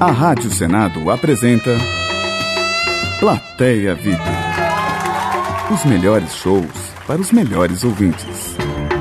A Rádio Senado apresenta Plateia VIP. Os melhores shows para os melhores ouvintes.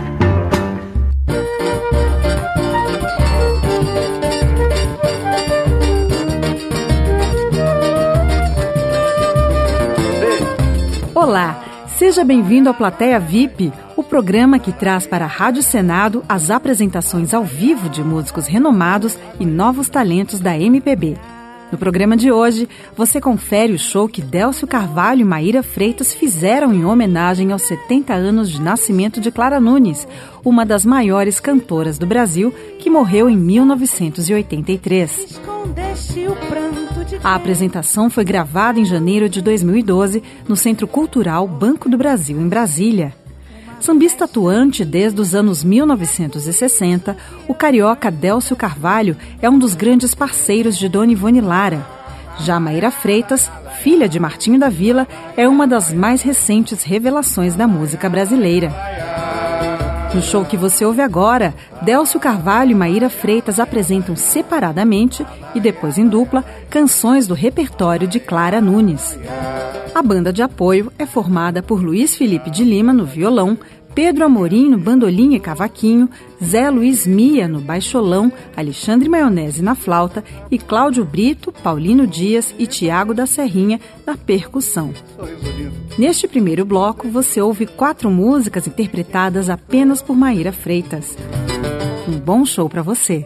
Olá, seja bem-vindo ao Plateia VIP, o programa que traz para a Rádio Senado as apresentações ao vivo de músicos renomados e novos talentos da MPB. No programa de hoje, você confere o show que Délcio Carvalho e Maíra Freitas fizeram em homenagem aos 70 anos de nascimento de Clara Nunes, uma das maiores cantoras do Brasil, que morreu em 1983. A apresentação foi gravada em janeiro de 2012 no Centro Cultural Banco do Brasil, em Brasília. Sambista atuante desde os anos 1960, o carioca Délcio Carvalho é um dos grandes parceiros de Dona Ivone Lara. Já Maíra Freitas, filha de Martinho da Vila, é uma das mais recentes revelações da música brasileira. No show que você ouve agora, Délcio Carvalho e Maíra Freitas apresentam separadamente e depois em dupla canções do repertório de Clara Nunes. A banda de apoio é formada por Luiz Felipe de Lima no violão, Pedro Amorim no bandolim e cavaquinho, Zé Luiz Mia no baixolão, Alexandre Maionese na flauta e Cláudio Brito, Paulino Dias e Tiago da Serrinha na percussão. Neste primeiro bloco, você ouve 4 músicas interpretadas apenas por Maíra Freitas. Um bom show para você!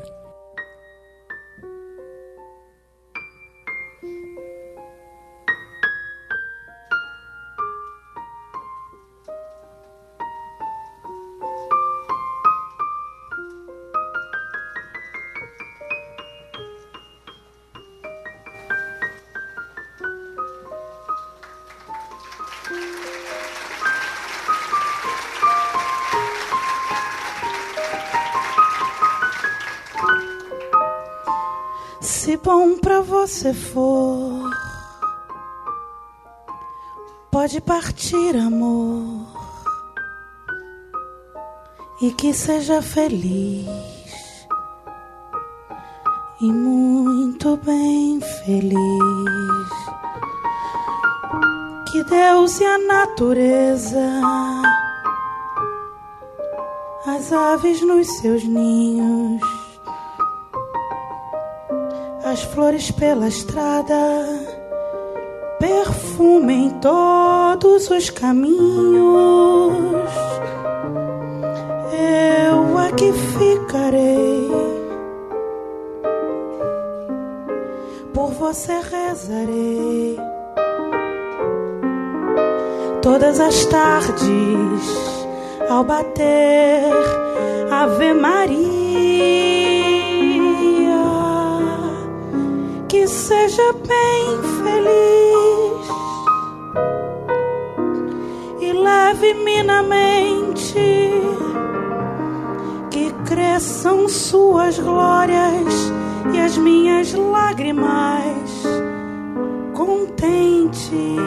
Se bom pra você for, pode partir, amor, e que seja feliz, e muito bem feliz. Que Deus e a natureza, as aves nos seus ninhos, as flores pela estrada perfumem todos os caminhos. Eu aqui ficarei, por você rezarei todas as tardes ao bater Ave Maria. Que seja bem feliz e leve-me na mente, que cresçam suas glórias e as minhas lágrimas contente.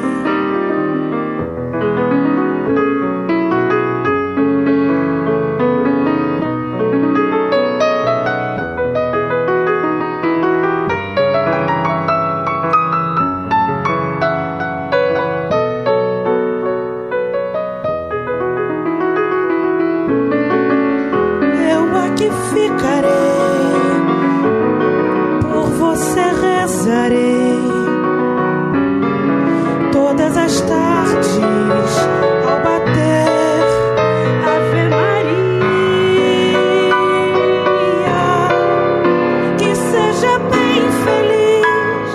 Todas as tardes ao bater Ave Maria, que seja bem feliz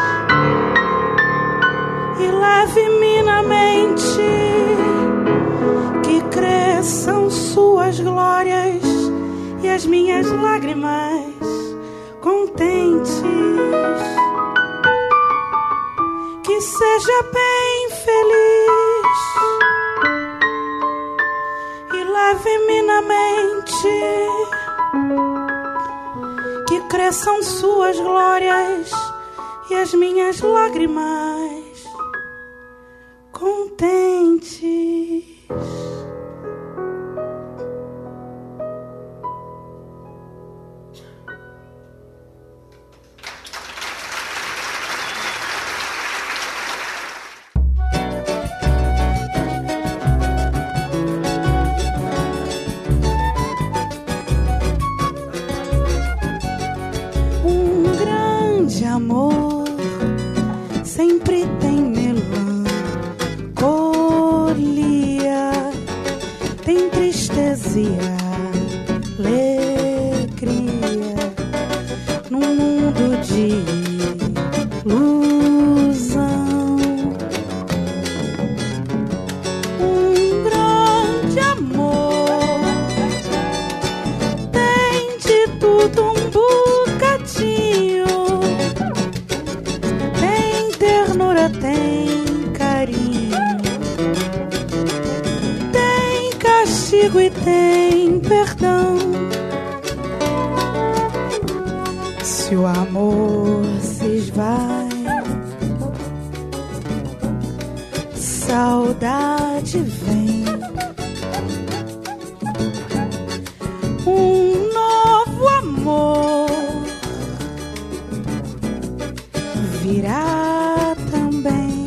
e leve-me na mente, que cresçam suas glórias e as minhas lágrimas contentes. Que seja bem feliz e leve-me na mente, que cresçam suas glórias e as minhas lágrimas contentes. amor sempre tem melancolia, tem tristeza e alegria, num mundo de ilusão. Um grande amor tem de tudo um bocadinho, tem ternura, tem carinho, tem castigo e tem perdão. Se o amor se esvai, saudade vem. Um novo amor virá também.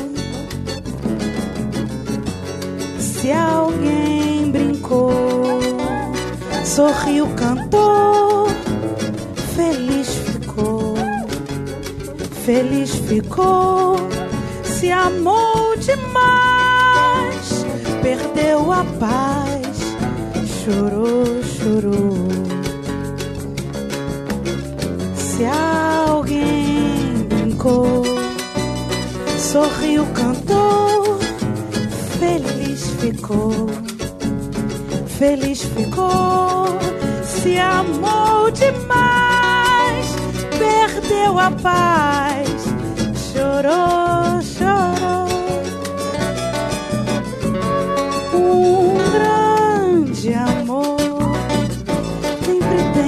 Se alguém brincou, sorriu, cantou, feliz ficou, feliz ficou. Se amou demais, perdeu a paz, chorou, chorou. Se alguém brincou, sorriu, cantou, feliz ficou, feliz ficou. Se amou demais, perdeu a paz, chorou, chorou. Um grande amor sempre tem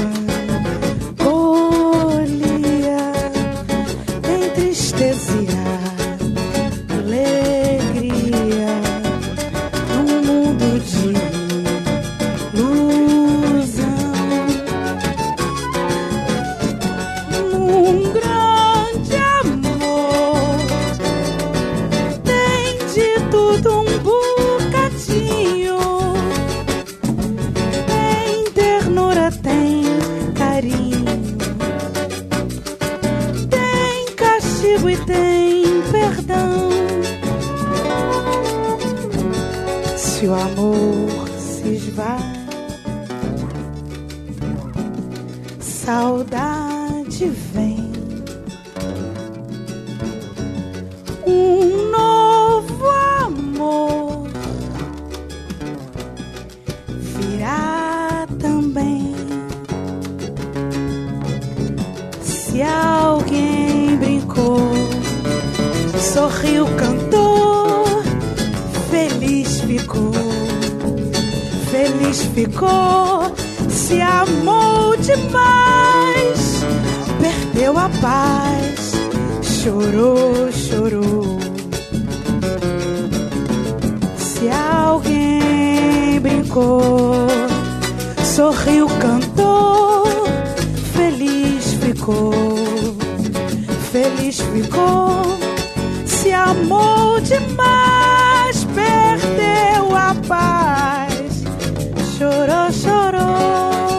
melancolia, tem tristeza e alegria, num mundo de ilusão. Um grande amor tem de tudo um bocadinho, tem ternura, tem carinho, tem castigo e tem perdão. Se o amor se esvai, saudade vem. Um novo amor virá também. Se alguém brincou, sorriu, cantou, feliz ficou, feliz ficou. Se amou demais, perdeu a paz, chorou, chorou. Se alguém brincou, sorriu, cantou, feliz ficou, feliz ficou. Se amou demais, perdeu a paz, chorou, chorou.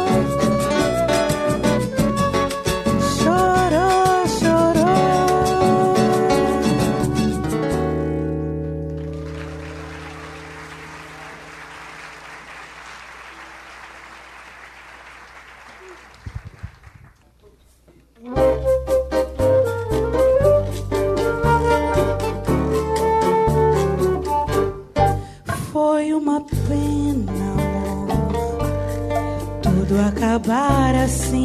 Chorou, chorou. Foi uma pena, amor, tudo acabar assim.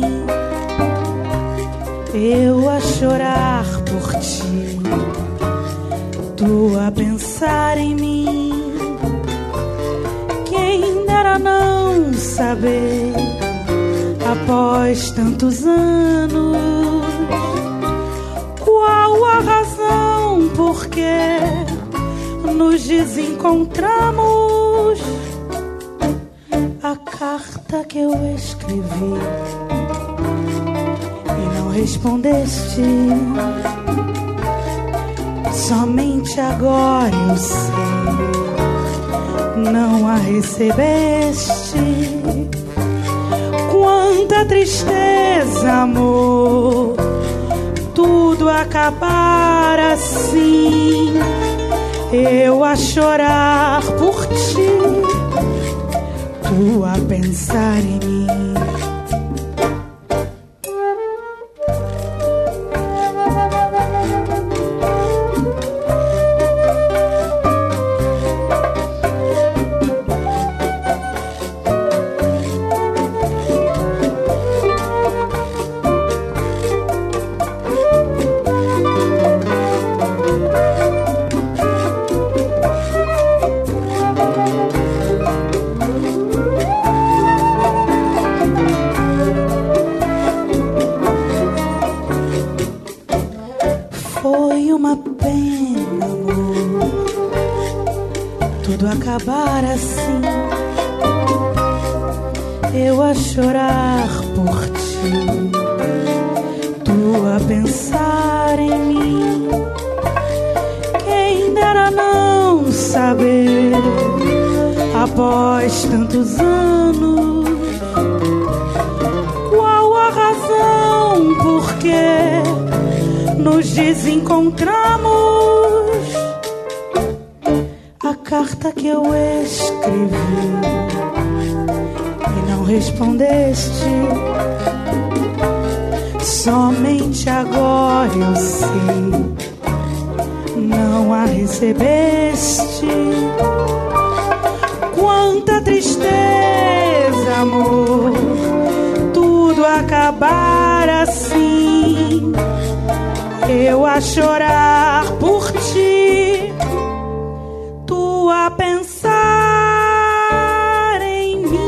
Eu a chorar por ti, tu a pensar em mim. Quem dera não saber, após tantos anos, qual a razão por que nos desencontramos. A carta que eu escrevi e não respondeste, somente agora eu sei, não a recebeste. Quanta tristeza, amor, acabar assim, eu a chorar por ti, tu a pensar em mim. Acabar assim, eu a chorar por ti, tu a pensar em mim. Quem dera não saber, após tantos anos, qual a razão por que nos desencontramos. A carta que eu escrevi e não respondeste, somente agora eu sei, não a recebeste. Quanta tristeza, amor, tudo acabar assim, eu a chorar por ti, tu a pensar em mim.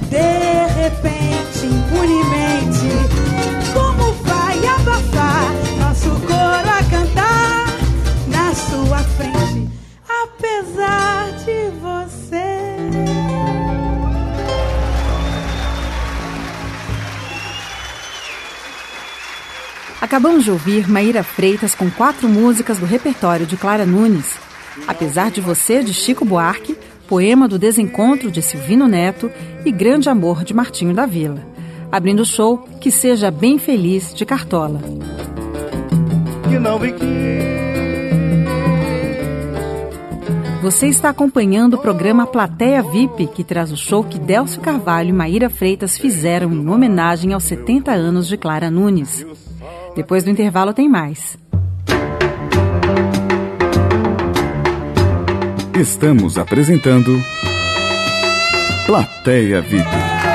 De repente, impunemente, como vai abafar nosso coro a cantar na sua frente, apesar de você? Acabamos de ouvir Maíra Freitas com 4 músicas do repertório de Clara Nunes. Apesar de Você, de Chico Buarque, Poema do Desencontro, de Silvino Neto e Grande Amor, de Martinho da Vila. Abrindo o show, Que Seja Bem Feliz, de Cartola. Que não vi que... Você está acompanhando o programa Plateia VIP, que traz o show que Délcio Carvalho e Maíra Freitas fizeram em homenagem aos 70 anos de Clara Nunes. Depois do intervalo tem mais. Estamos apresentando Plateia VIP.